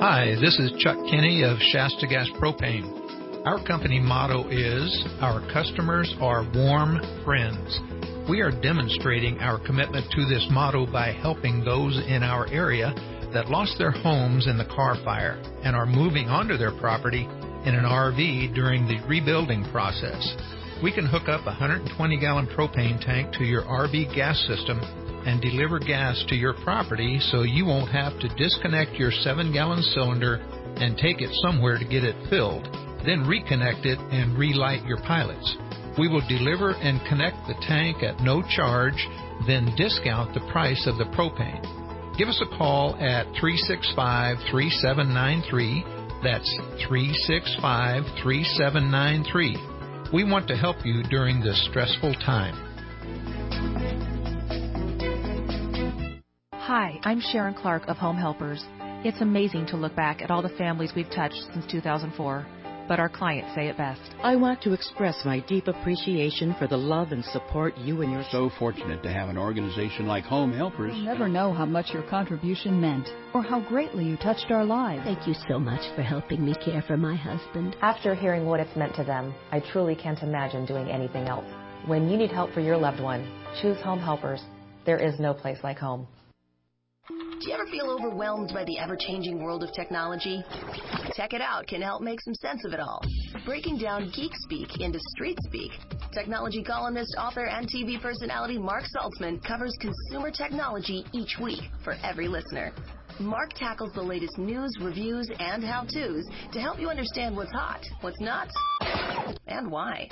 Hi, this is Chuck Kinney of Shasta Gas Propane. Our company motto is, our customers are warm friends. We are demonstrating our commitment to this motto by helping those in our area that lost their homes in the Carr Fire and are moving onto their property in an RV during the rebuilding process. We can hook up a 120-gallon propane tank to your RV gas system and deliver gas to your property so you won't have to disconnect your 7-gallon cylinder and take it somewhere to get it filled, then reconnect it and relight your pilots. We will deliver and connect the tank at no charge, then discount the price of the propane. Give us a call at 365-3793. That's 365-3793. We want to help you during this stressful time. Hi, I'm Sharon Clark of Home Helpers. It's amazing to look back at all the families we've touched since 2004, but our clients say it best. I want to express my deep appreciation for the love and support you and your... So fortunate to have an organization like Home Helpers. You'll never know how much your contribution meant or how greatly you touched our lives. Thank you so much for helping me care for my husband. After hearing what it's meant to them, I truly can't imagine doing anything else. When you need help for your loved one, choose Home Helpers. There is no place like home. Do you ever feel overwhelmed by the ever-changing world of technology? Tech It Out can help make some sense of it all. Breaking down geek speak into street speak. Technology columnist, author, and TV personality Mark Saltzman covers consumer technology each week for every listener. Mark tackles the latest news, reviews, and how-tos to help you understand what's hot, what's not, and why.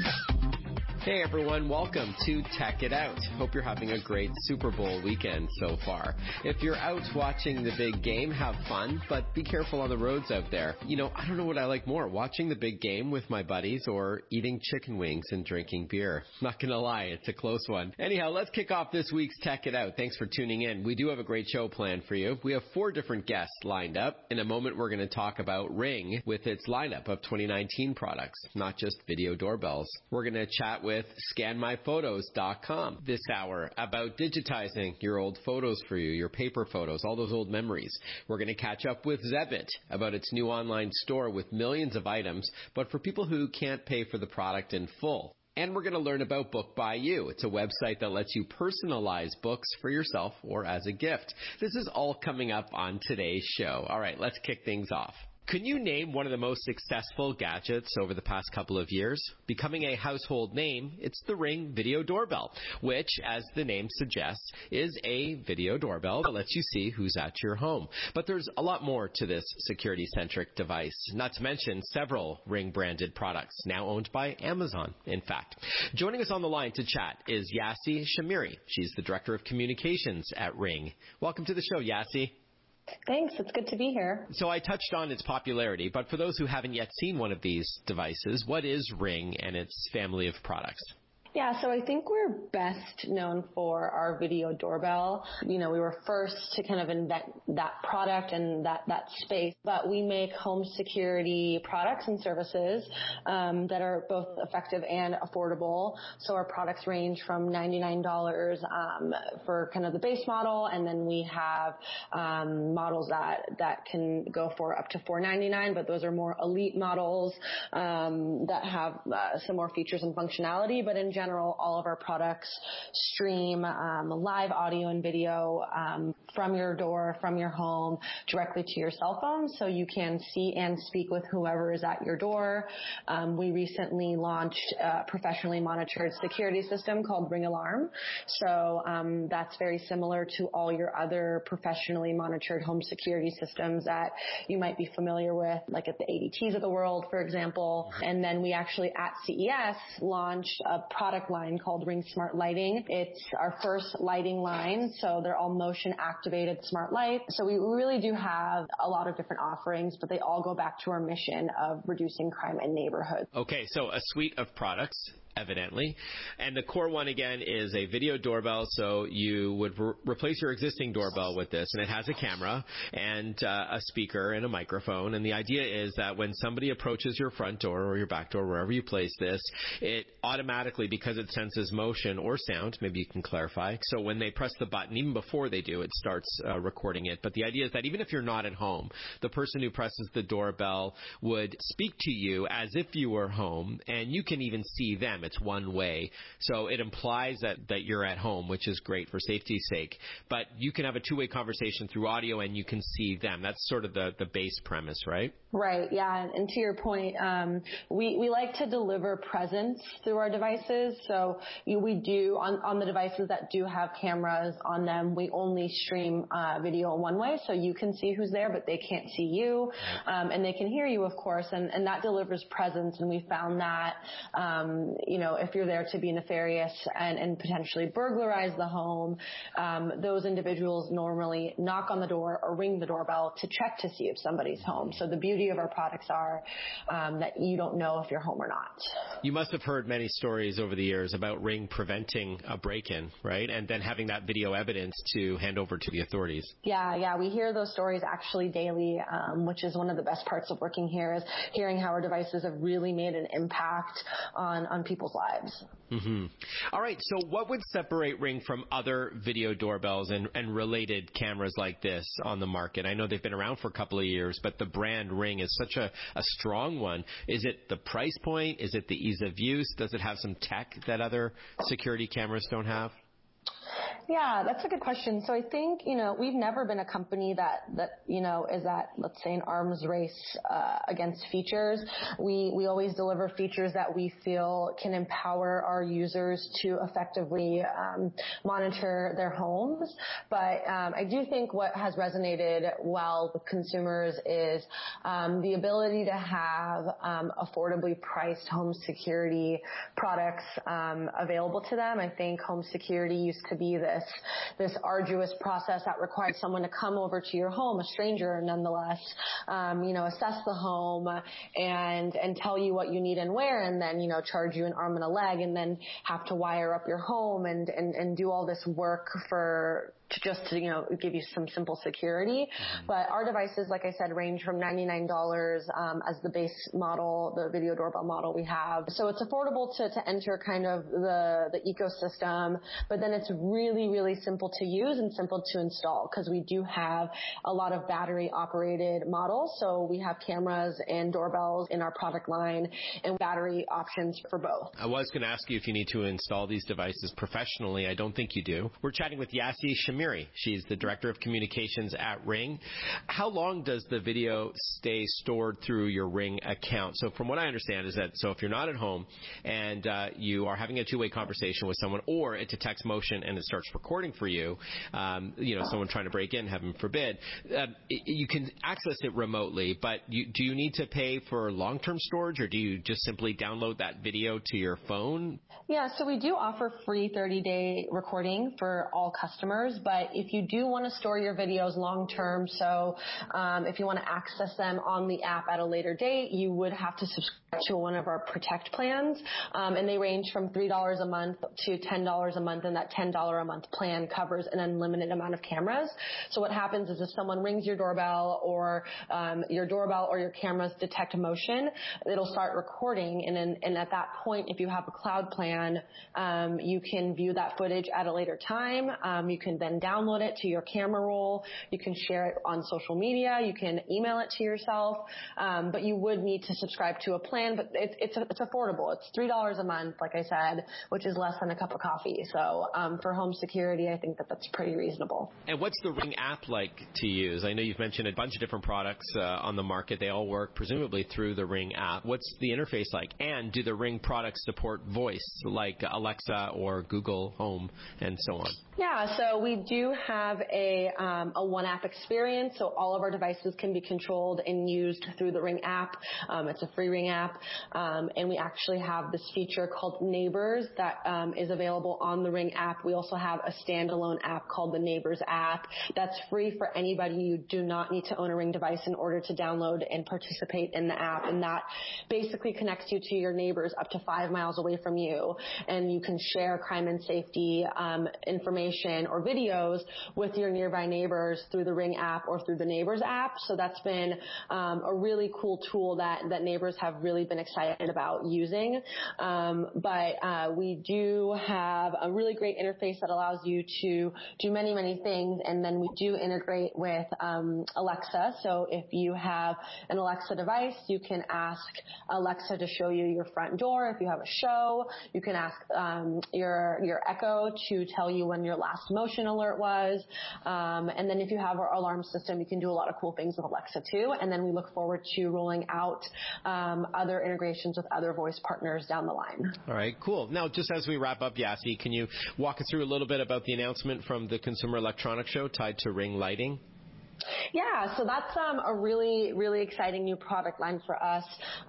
Hey everyone, welcome to Tech It Out. Hope you're having a great Super Bowl weekend so far. If you're out watching the big game, have fun, but be careful on the roads out there. You know, I don't know what I like more, watching the big game with my buddies or eating chicken wings and drinking beer. Not gonna lie, it's a close one. Anyhow, let's kick off this week's Tech It Out. Thanks for tuning in. We do have a great show planned for you. We have 4 different guests lined up. In a moment, we're going to talk about Ring with its lineup of 2019 products, not just video doorbells. We're going to chat with ScanMyPhotos.com this hour about digitizing your old photos for you, your paper photos, all those old memories. We're going to catch up with Zebit about its new online store with millions of items, but for people who can't pay for the product in full. And we're going to learn about Book by You. It's a website that lets you personalize books for yourself or as a gift. This is all coming up on today's show. All right, let's kick things off. Can you name one of the most successful gadgets over the past couple of years? Becoming a household name, it's the Ring Video Doorbell, which, as the name suggests, is a video doorbell that lets you see who's at your home. But there's a lot more to this security-centric device, not to mention several Ring-branded products, now owned by Amazon, in fact. Joining us on the line to chat is Yassi Shamiri. She's the Director of Communications at Ring. Welcome to the show, Yassi. Thanks. It's good to be here. So I touched on its popularity, but for those who haven't yet seen one of these devices, what is Ring and its family of products? Yeah, so I think we're best known for our video doorbell. You know, we were first to kind of invent that product and that space, but we make home security products and services that are both effective and affordable. So our products range from $99 for kind of the base model, and then we have models that can go for up to $499, but those are more elite models that have some more features and functionality. But in general, all of our products stream live audio and video from your door, from your home, directly to your cell phone, so you can see and speak with whoever is at your door. We recently launched a professionally monitored security system called Ring Alarm. So that's very similar to all your other professionally monitored home security systems that you might be familiar with, like at the ADTs of the world, for example. And then we actually at CES launched a product line called Ring Smart Lighting. It's our first lighting line, so they're all motion activated smart lights. So we really do have a lot of different offerings, but they all go back to our mission of reducing crime in neighborhoods. Okay, so a suite of products. evidently. And the core one, again, is a video doorbell. So you would replace your existing doorbell with this, and it has a camera and a speaker and a microphone. And the idea is that when somebody approaches your front door or your back door, wherever you place this, it automatically, because it senses motion or sound, maybe you can clarify. So when they press the button, even before they do, it starts recording it. But the idea is that even if you're not at home, the person who presses the doorbell would speak to you as if you were home, and you can even see them. It's one way. So it implies that you're at home, which is great for safety's sake. But you can have a two-way conversation through audio, and you can see them. That's sort of the base premise, right? Right, yeah. And to your point, we like to deliver presence through our devices. So we do, on the devices that do have cameras on them, we only stream video one way. So you can see who's there, but they can't see you. And they can hear you, of course, and that delivers presence. And we found that, if you're there to be nefarious and potentially burglarize the home, those individuals normally knock on the door or ring the doorbell to check to see if somebody's home. So the beauty of our products are that you don't know if you're home or not. You must have heard many stories over the years about Ring preventing a break-in, right? And then having that video evidence to hand over to the authorities. Yeah. We hear those stories actually daily, which is one of the best parts of working here, is hearing how our devices have really made an impact on people's lives. Mm-hmm. All right. So what would separate Ring from other video doorbells and related cameras like this on the market? I know they've been around for a couple of years, but the brand Ring is such a strong one. Is it the price point? Is it the ease of use? Does it have some tech that other security cameras don't have? Yeah, that's a good question. So I think, we've never been a company that is at, let's say, an arms race against features. We always deliver features that we feel can empower our users to effectively monitor their homes. But I do think what has resonated well with consumers is the ability to have affordably priced home security products available to them. I think home security used to be this arduous process that required someone to come over to your home, a stranger nonetheless, assess the home and tell you what you need and where, and then, charge you an arm and a leg, and then have to wire up your home and do all this work to give you some simple security. Mm-hmm. But our devices, like I said, range from $99 as the base model, the video doorbell model we have. So it's affordable to enter kind of the ecosystem, but then it's really, really simple to use and simple to install, because we do have a lot of battery operated models. So we have cameras and doorbells in our product line and battery options for both. I was going to ask you if you need to install these devices professionally. I don't think you do. We're chatting with Yassi Shamiri. She's the Director of Communications at Ring. How long does the video stay stored through your Ring account? So from what I understand is that, so if you're not at home and you are having a two-way conversation with someone, or it detects motion and it starts recording for you, someone trying to break in, heaven forbid, you can access it remotely, but do you need to pay for long-term storage, or do you just simply download that video to your phone? Yeah, so we do offer free 30-day recording for all customers, but if you do want to store your videos long-term, so if you want to access them on the app at a later date, you would have to subscribe to one of our Protect plans, and they range from $3 a month to $10 a month, and that $10 a month plan covers an unlimited amount of cameras. So what happens is if someone rings your doorbell or your cameras detect motion, it'll start recording, and at that point, if you have a cloud plan, you can view that footage at a later time. You can then download it to your camera roll. You can share it on social media. You can email it to yourself, but you would need to subscribe to a plan. But it's affordable. It's $3 a month, like I said, which is less than a cup of coffee. So for home security, I think that's pretty reasonable. And what's the Ring app like to use? I know you've mentioned a bunch of different products on the market. They all work presumably through the Ring app. What's the interface like? And do the Ring products support voice, like Alexa or Google Home and so on? Yeah, so we do have a one app experience. So all of our devices can be controlled and used through the Ring app. It's a free Ring app. And we actually have this feature called Neighbors that is available on the Ring app. We also have a standalone app called the Neighbors app that's free for anybody. You do not need to own a Ring device in order to download and participate in the app. And that basically connects you to your neighbors up to 5 miles away from you. And you can share crime and safety information or videos with your nearby neighbors through the Ring app or through the Neighbors app. So that's been a really cool tool that neighbors have really been excited about using. But we do have a really great interface that allows you to do many, many things. And then we do integrate with Alexa. So if you have an Alexa device, you can ask Alexa to show you your front door. If you have a show, you can ask your Echo to tell you when your last motion alert was. And then if you have our alarm system, you can do a lot of cool things with Alexa too. And then we look forward to rolling out other integrations with other voice partners down the line. All right, cool. Now, just as we wrap up, Yassi, can you walk us through a little bit about the announcement from the Consumer Electronics Show tied to Ring lighting? Yeah, so that's a really, really exciting new product line for us.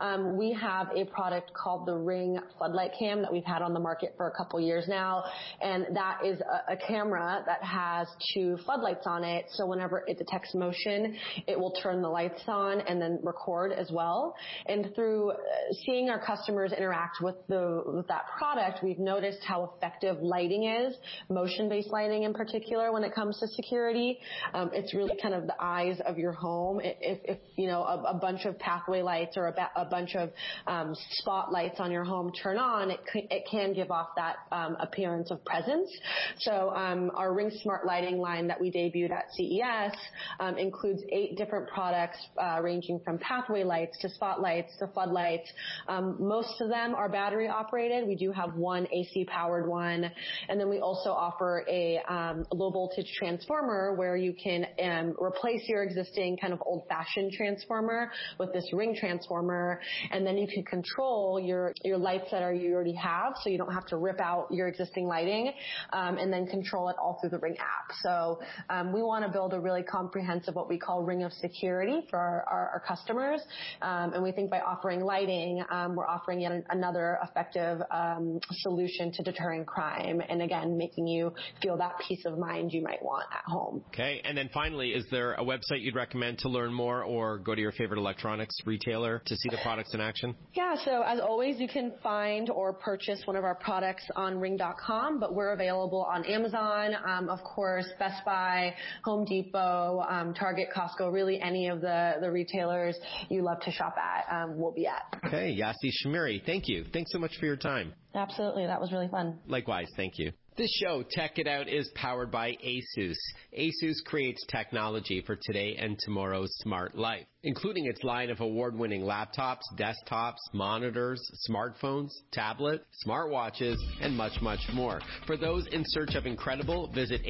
We have a product called the Ring Floodlight Cam that we've had on the market for a couple years now, and that is a camera that has 2 floodlights on it, so whenever it detects motion, it will turn the lights on and then record as well. And through seeing our customers interact with that product, we've noticed how effective lighting is, motion-based lighting in particular, when it comes to security. It's really kind of the eyes of your home. If you know, a bunch of pathway lights or a bunch of spotlights on your home turn on, it can give off that appearance of presence. So our Ring Smart Lighting line that we debuted at CES includes 8 different products ranging from pathway lights to spotlights to floodlights. Most of them are battery operated. We do have one AC powered one, and then we also offer a low voltage transformer where you can replace your existing kind of old-fashioned transformer with this Ring transformer, and then you can control your lights that you already have, so you don't have to rip out your existing lighting, and then control it all through the Ring app. So we want to build a really comprehensive, what we call Ring of Security for our customers, and we think by offering lighting, we're offering yet another effective solution to deterring crime, and again, making you feel that peace of mind you might want at home. Okay, and then finally, is there a website you'd recommend to learn more, or go to your favorite electronics retailer to see the products in action? Yeah, so as always, you can find or purchase one of our products on ring.com, but we're available on Amazon, of course, Best Buy, Home Depot, Target, Costco, really any of the retailers you love to shop at, we'll be at. Okay, Yassi Shamiri, thank you. Thanks so much for your time. Absolutely, that was really fun. Likewise, thank you. This show, Tech It Out, is powered by ASUS. ASUS creates technology for today and tomorrow's smart life, including its line of award-winning laptops, desktops, monitors, smartphones, tablets, smartwatches, and much, much more. For those in search of incredible, visit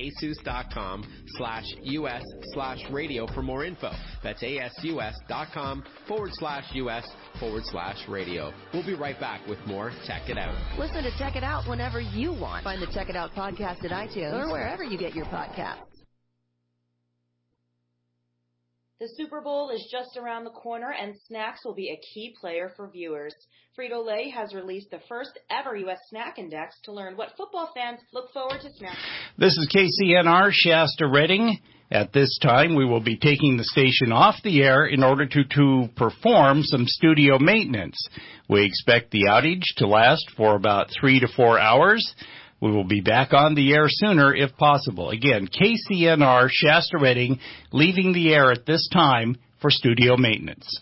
asus.com/US/radio for more info. That's asus.com/US/radio. We'll be right back with more Tech It Out. Listen to Tech It Out whenever you want. Find the Tech It Out podcast at iTunes or wherever you get your podcasts. The Super Bowl is just around the corner, and snacks will be a key player for viewers. Frito-Lay has released the first ever U.S. Snack Index to learn what football fans look forward to snacking. This is KCNR Shasta Redding. At this time, we will be taking the station off the air in order to perform some studio maintenance. We expect the outage to last for about 3 to 4 hours. We will be back on the air sooner if possible. Again, KCNR Shasta Redding leaving the air at this time for studio maintenance.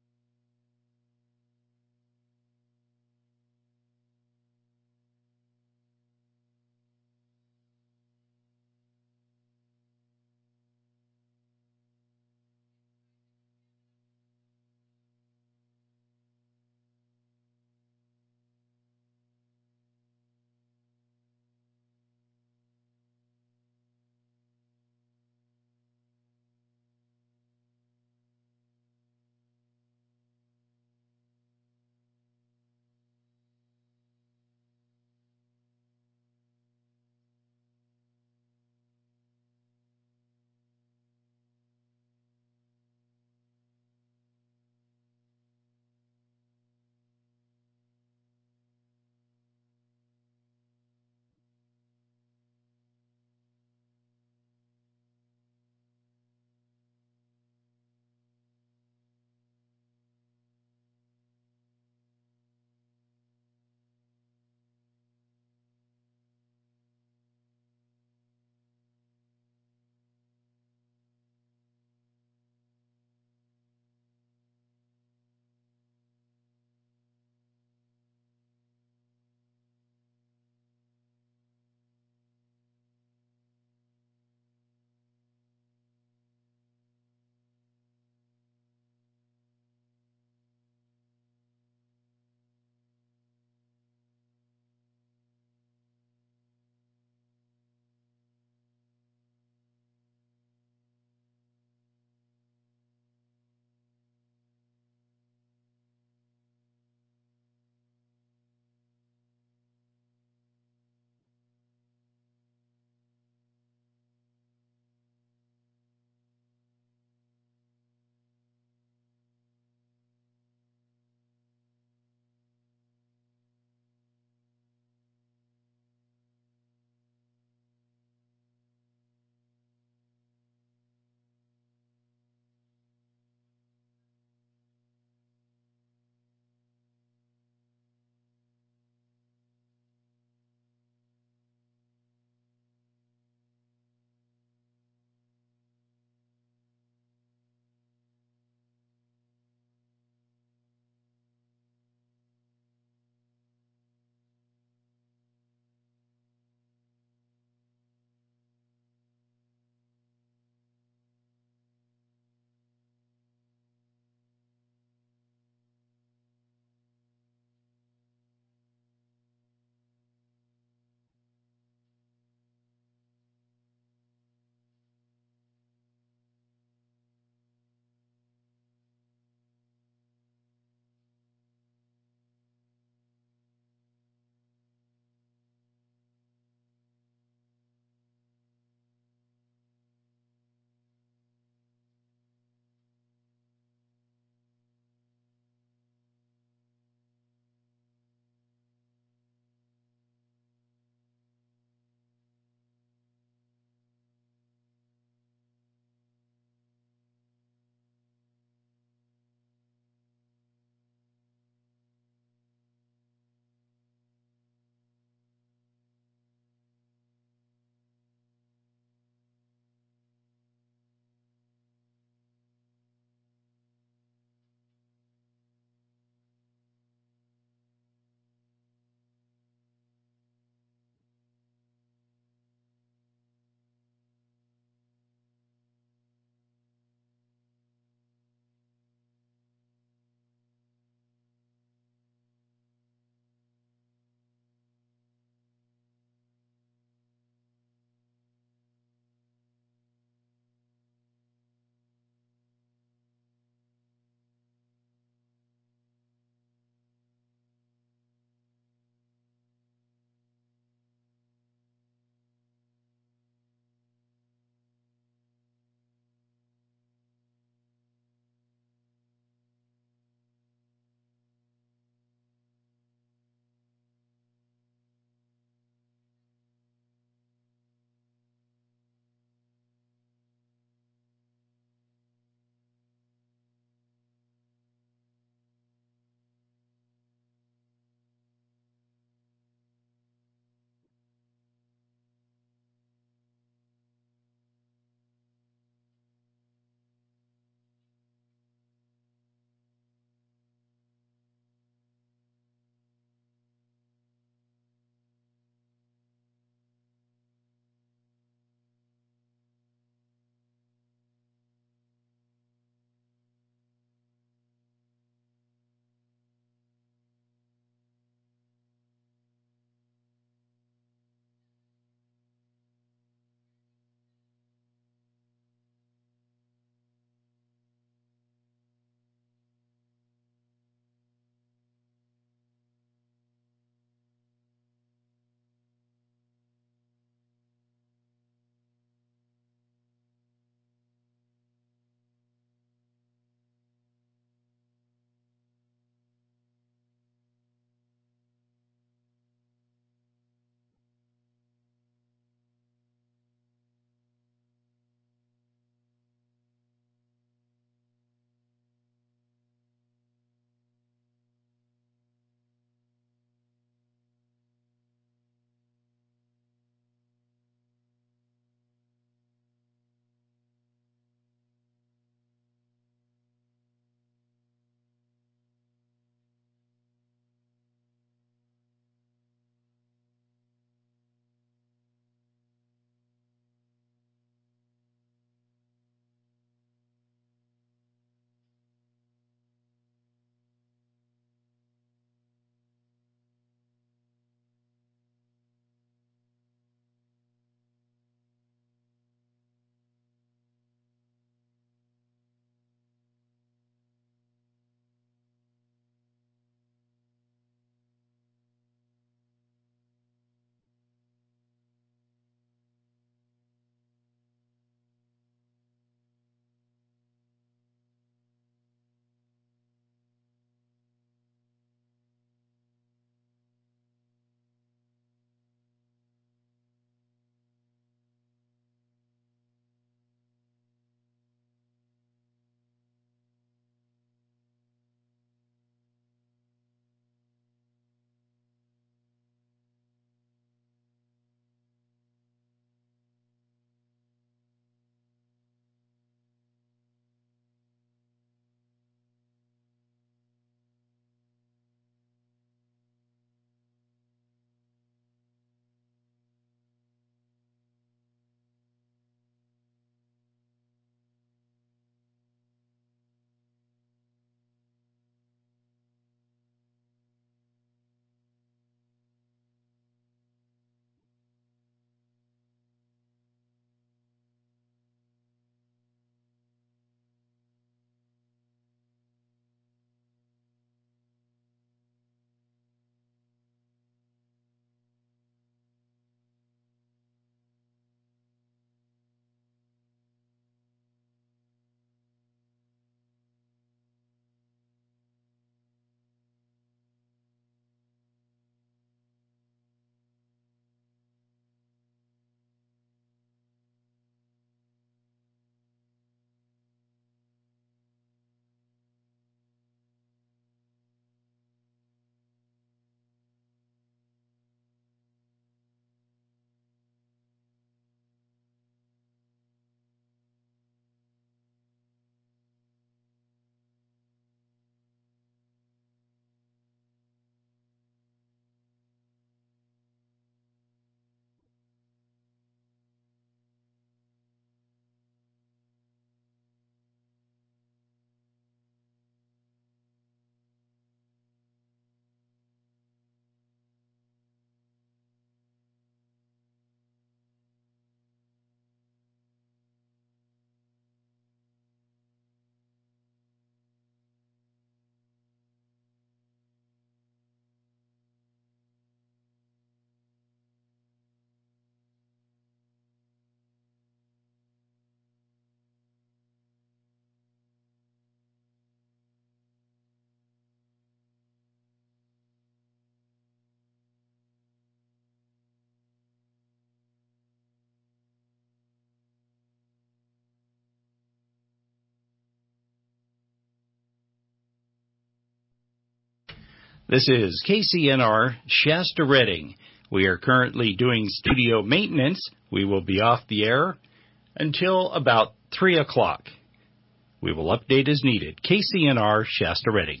This is KCNR Shasta Redding. We are currently doing studio maintenance. We will be off the air until about 3 o'clock. We will update as needed. KCNR Shasta Redding.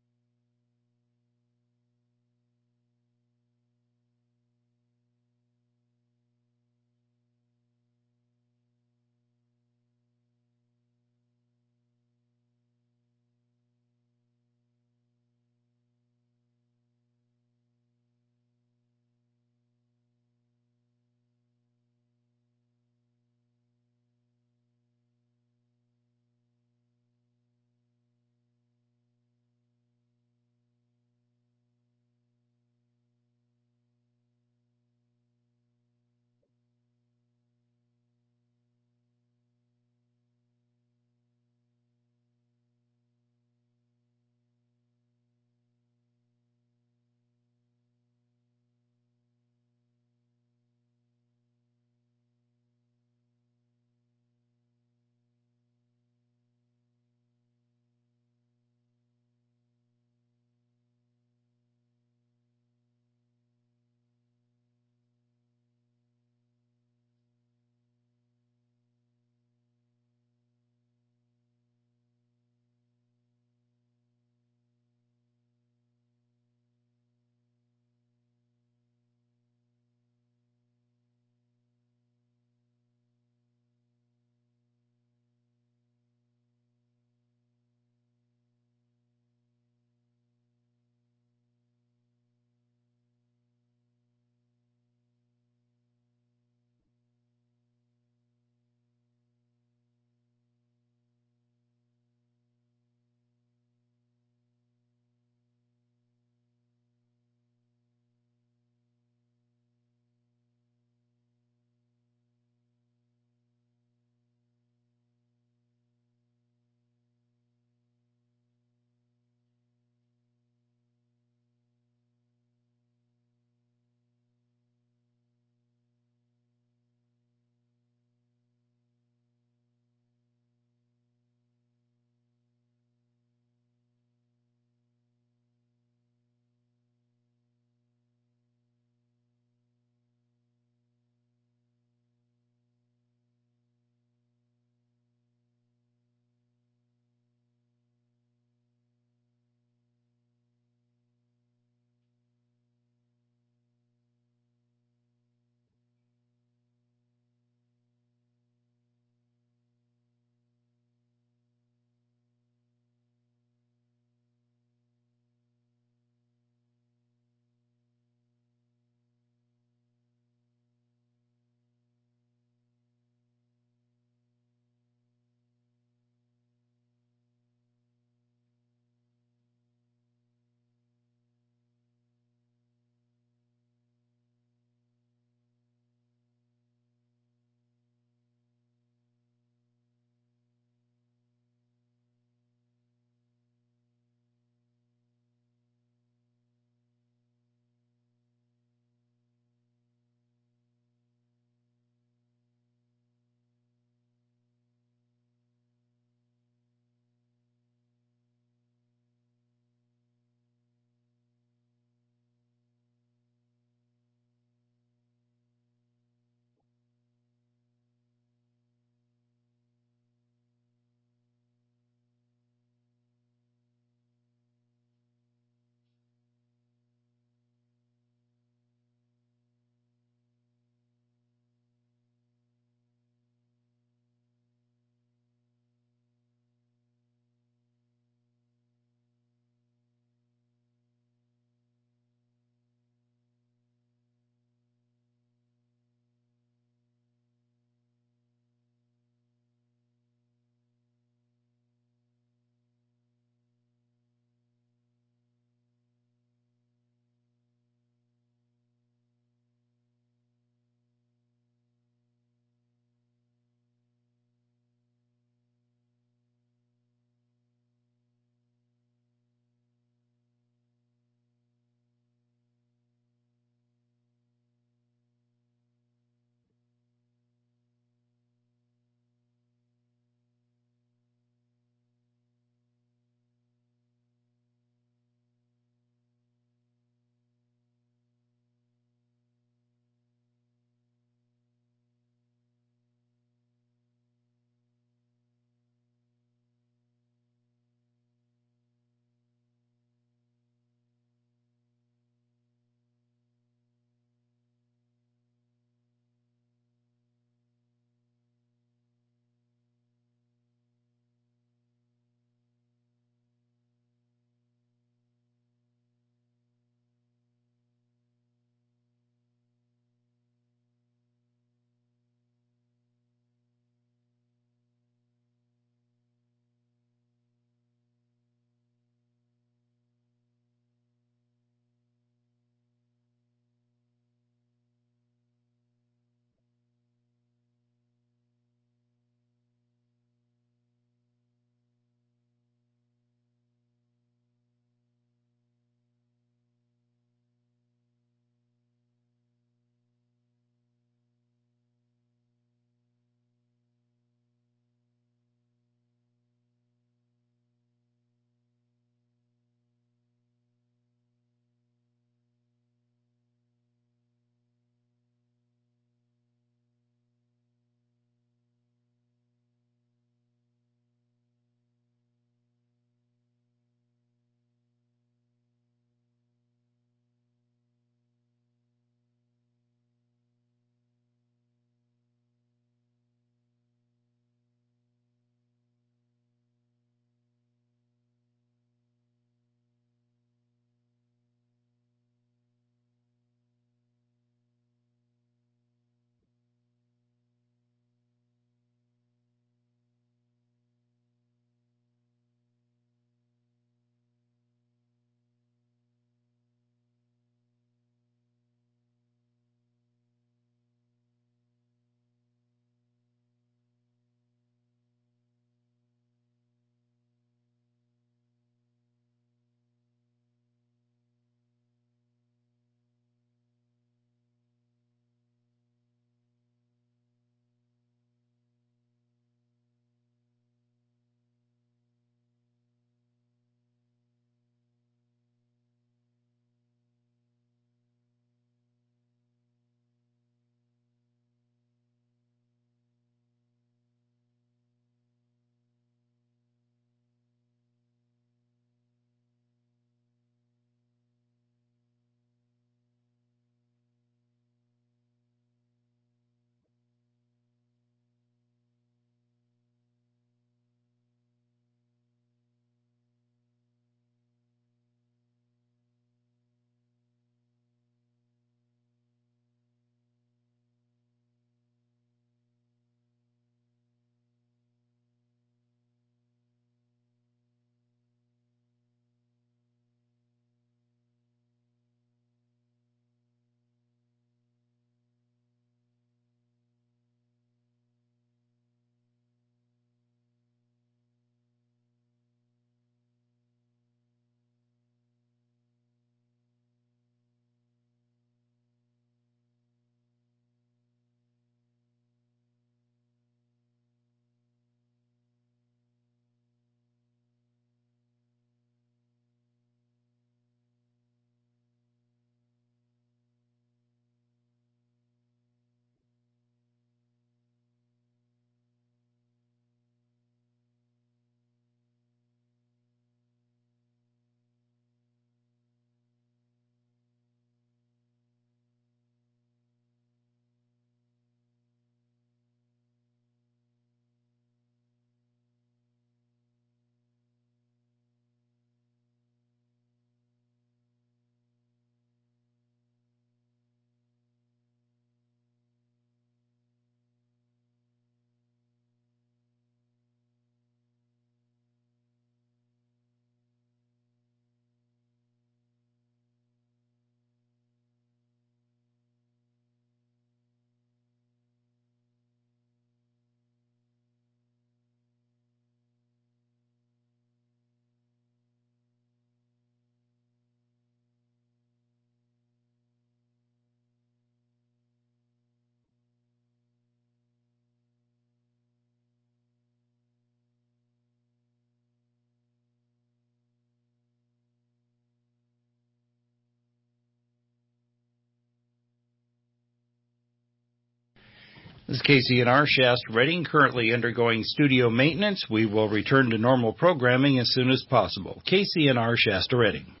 This is KCNR Shasta Redding, currently undergoing studio maintenance. We will return to normal programming as soon as possible. KCNR Shasta Redding.